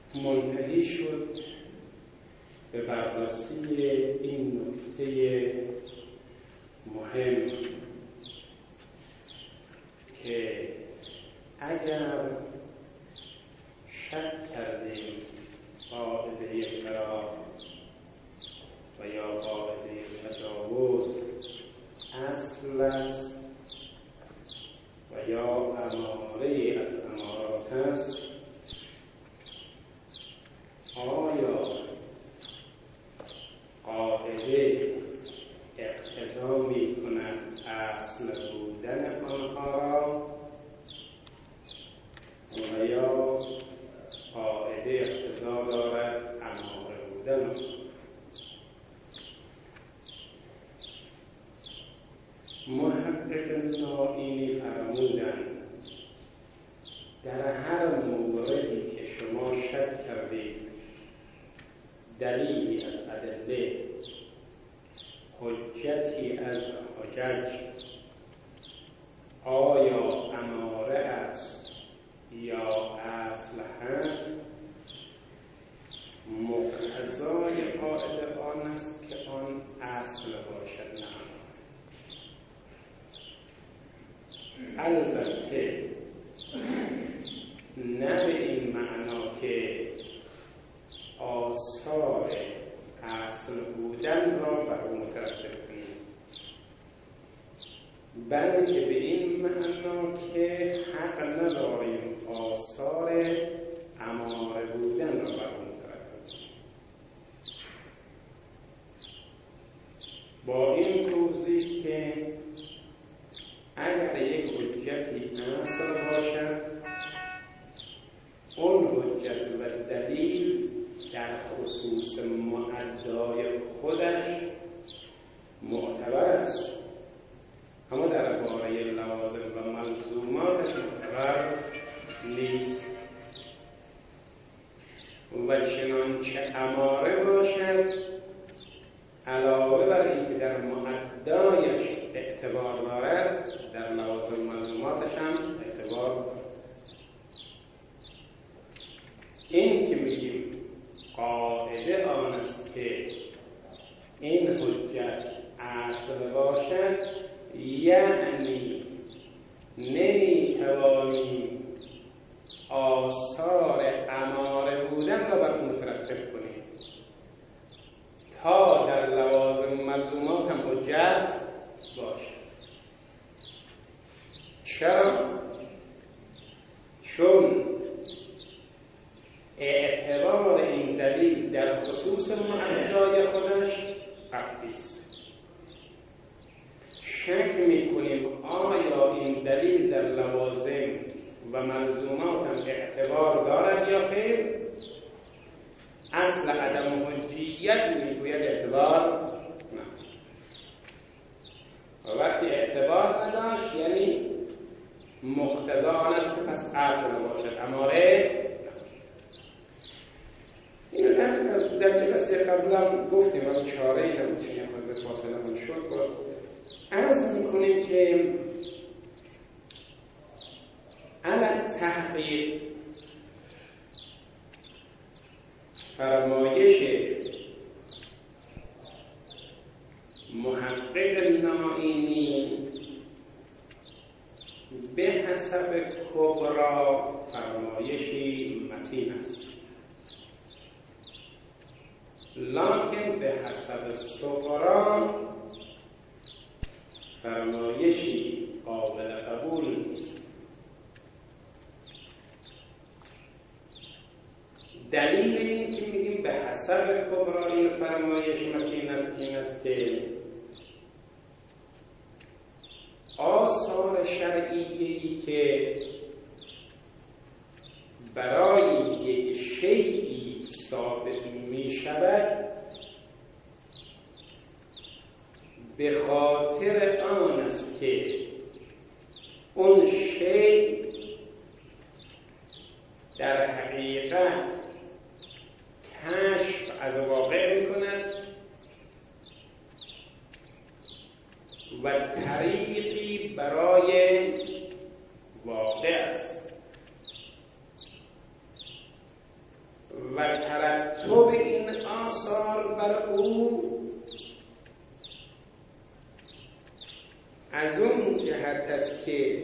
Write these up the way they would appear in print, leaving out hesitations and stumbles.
منتهی شد به بررسی این نکته مهم که اگر شک کردیم قاعده فرار و یا قاعده تجاوز اصل است و یا اماره از امارات است، آیا قاعده اقتضا می کند اصل بودن آنها را و یا قاعده اقتضا دارد اماره بودن آنها؟ محقق نائینی فرمودند در هر موردی که شما شک کردید دلیلی از ادله، حجتی از حجج آیا اماره است یا اصل هست، مقتضای قاعده آن است که آن اصل باشد نه اماره. البته نه به این معنا که آثار اصل بودن را بر او مترتب کنیم، بلکه به این معنا که حق نداریم آثار اماره بودن را بر او مترتب کنیم. با این توضیح که اگر یک حجتی اصل باشد، اون حجت و دلیل در خصوص مؤدای خودش معتبر است، اما در باره لوازم و ملزوماتش معتبر نیست. و چنانچه اماره باشد، علاوه بر اینکه در مؤدایش اعتبار دارد، در لوازم و ملزوماتش هم اعتبار دارد. این که میگیم قاعده آن است که این حجت اصل باشد، یعنی نمیتوانیم آثار اماره بودن را بر مترتب کنیم تا در لوازم و ملزومات هم حجت باشد. چرا؟ چون اعتبار این دلیل در خصوص مؤدای خودش قطعی است. شک می‌کنیم آیا این دلیل در لوازم و ملزومات هم اعتبار دارد یا خیر؟ اصل عدم حجیت میگوید اعتبار نه. و وقتی اعتبار نداشت یعنی مقتضا آن است که پس اصل باشد، اماره. اینو در جلسه قبلا گفتیم و چاره‌ای نبود که خود فاصله هم شد. باز عرض میکنیم که علت تحقیق فرمایش محقق نائینی به حسب کبرا فرمایشی متین است، لکن به حسب صغرا فرمایشی قابل قبول نیست. دلیل این که میگیم به حسب کبرا این فرمایش متین است این است که آثار شرعیه‌ای که برای یک شیئی ثابت می شود به خاطر آن است که اون شیء در حقیقت کشف از واقع می کند و طریقی برای واقع است و ترتب این آثار بر او از اون جهت است که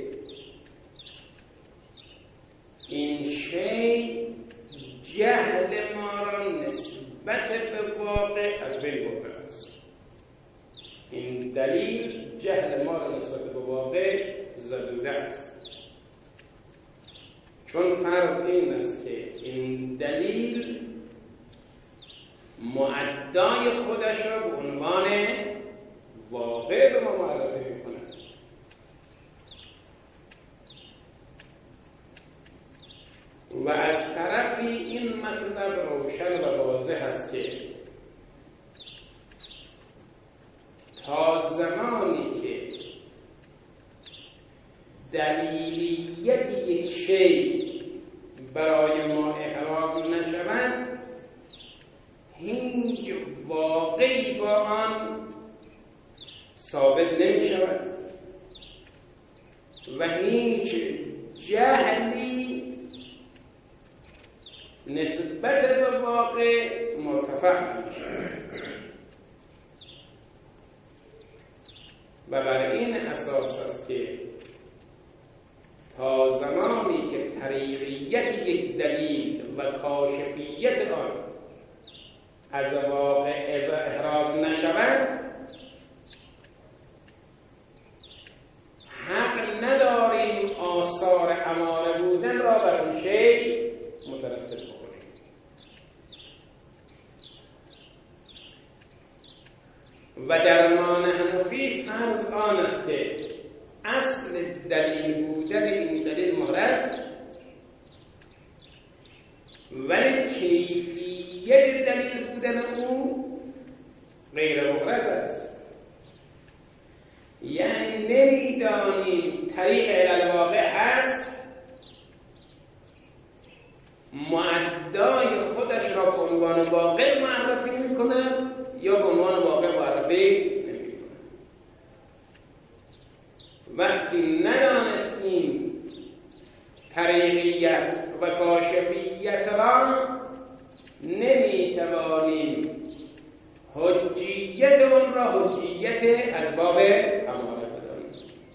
این شی جهل ما را نسبت به واقع از بین برده است. این دلیل جهل ما را نسبت به واقع زدوده است. چون فرض این است که این دلیل معدای خودش را به عنوان واقع به ما معرفی می‌کند و از طرفی این مطلب روشن و واضح است که تا زمانی که دلیلیت یک شی برای ما احراز نشود، هیچ واقعی با آن ثابت نمی شود و هیچ جهلی نسبت به واقع مرتفع نمی شود. و بر این اساس است که تا زمانی که طریقیت یک دلیل و کاشفیت آن از واقع احراز نشود، حق نداریم آثار اماره بودن را بر اون شی مترتب کنیم. و در مان حنفی فرض آن است که اصل دلیل بودن این دلیل محرز، ولی کیفیت دلیل بودن او غیر محرز است. یعنی نمیدانیم طریق علل واقع هست، معدای خودش را به عنوان واقع معرفی می‌کند یا به عنوان واقع معرفی نمی‌کند. وقتی ندانستیم طریقیت و کاشفیت را، نمی‌توانیم حجیت اون را حجیت اسباب اماره بدانیم.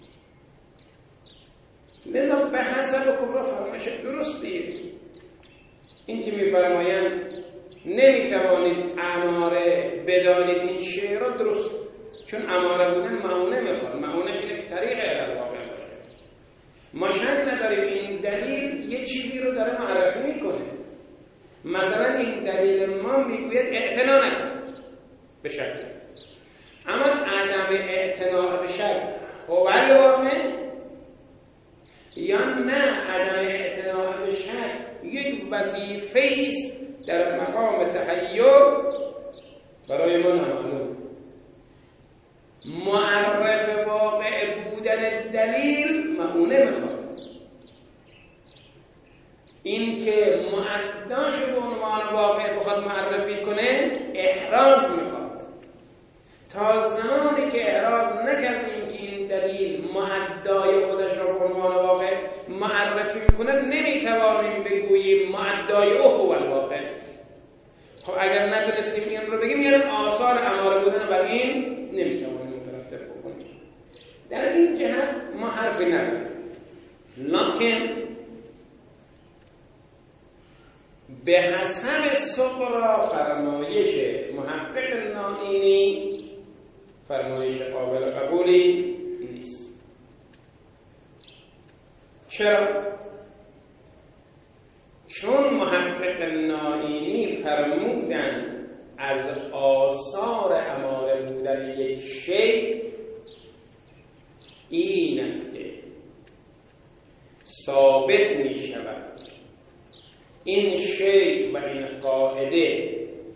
لذا به حسب کبرا فرمایش درستید. این که می‌فرمایند نمی‌توانید اماره بدانید، این شعر را درست، چون اماره بودن معونه می‌خواد. معونه که طریق علل واقع باشه. ما شک نداریم این دلیل یه چیزی رو داره معرفی می‌کنه. مثلا این دلیل ما میگوید اعتنا نکن به شک، اما عدم اعتنا به شک هوال واقع یا نه عدم اعتنا به شک یک وظیفه است در مقام تحیر برای ما نمانده. معرف واقع بودن دلیل معونه میخواد. این که معداش به عنوان واقع بخواد معرفی کنه احراز میخواد. تا زمانی که احراز نکردیم که این دلیل معدای خودش را به عنوان واقع معرفی میکنه، نمیتوانیم بگوییم معدای او هو الواقع. خب اگر نتونستیم این رو بگیم، یعنی آثار اماره بودن بر این نمیتوانیم مترتب بکنیم. در این جهت ما حرفی نداریم، لکن به حسب صغرا فرمایش محقق نائینی فرمایش قابل قبولی نیست. چرا؟ چون محقق نائینی فرمودن از آثار اماره بودن یک شی این است که ثابت می شود این شی و این قاعده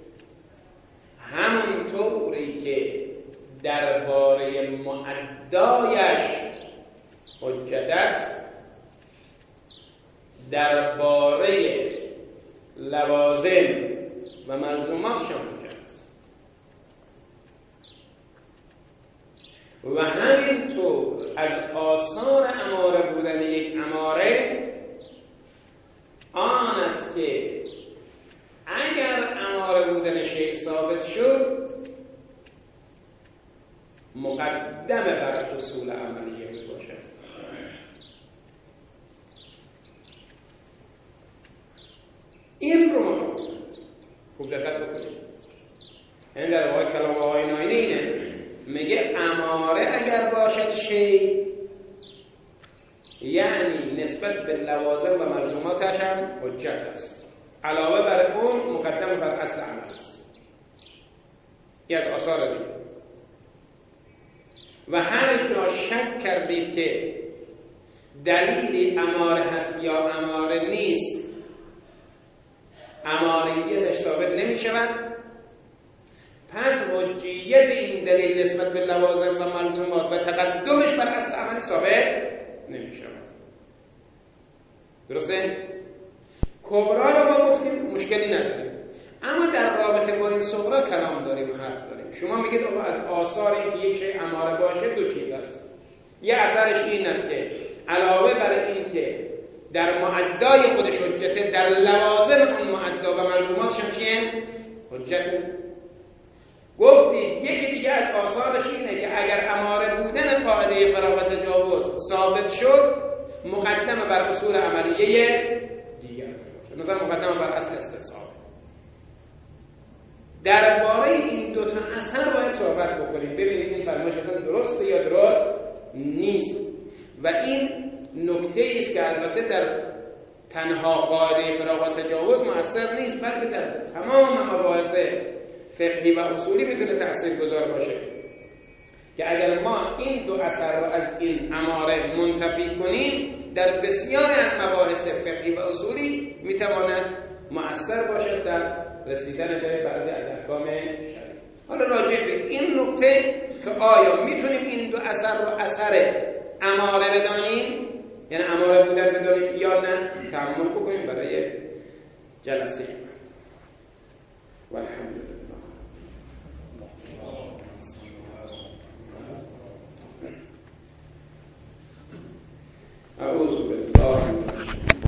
همونطوری که درباره معدایش حجت است، درباره لوازم و ملزوماتش حجت است. و همینطور از آثار اماره بودن یک اماره آن است که مقدم بر اصول عملیه باشه. این رو ما خوب دقت بکنید. این در واقع کلام آقای ناینی اینه، میگه اماره اگر باشد شی، یعنی نسبت به لوازم و ملزوماتش هم حجت است، علاوه بر اون مقدم بر اصل عمل است. این از آثار دید. و هر جا شک کردید که دلیلی اماره هست یا اماره نیست، اماریتش ثابت نمی شود، پس حجیت این دلیل نسبت به لوازم و ملزومات و تقدمش بر اصل عمل ثابت نمی شود. درسته؟ کبرا رو ما گفتیم مشکلی نداریم، اما در رابطه با این صغرا کلام داریم و حرف داریم. شما میگید از آثار این یک شی اماره باشه دو چیز است. یه اثرش این است که علاوه بر این که در معدای خودش حجته، در لوازم اون معدا و ملزوماتش هم چیه؟ حجته. گفتید یکی دیگه از آثارش اینه که اگر اماره بودن قاعده فراغت تجاوز ثابت شد، مقدمه بر اصول عملیه دیگر باشه، مثلا مقدمه بر اصل استصحاب. درباره این دو تا اثر باید صحبت بکنیم، ببینید این فرمایش اصلا درسته یا درست نیست. و این نکته است که البته در تنها قاعده فراغت تجاوز مؤثر نیست، بلکه در تمام مباحث فقهی و اصولی میتونه تاثیرگذار باشه، که اگر ما این دو اثر رو از این اماره منتفی کنیم، در بسیار از مباحث فقهی و اصولی میتواند مؤثر باشه در رسیدن به بعضی از احکام شرعی. حالا راجع به این نکته که آیا میتونیم این دو اثر رو اثر اماره بدانیم، یعنی اماره بودن بدانیم یا نه، تأمل بکنیم برای جلسه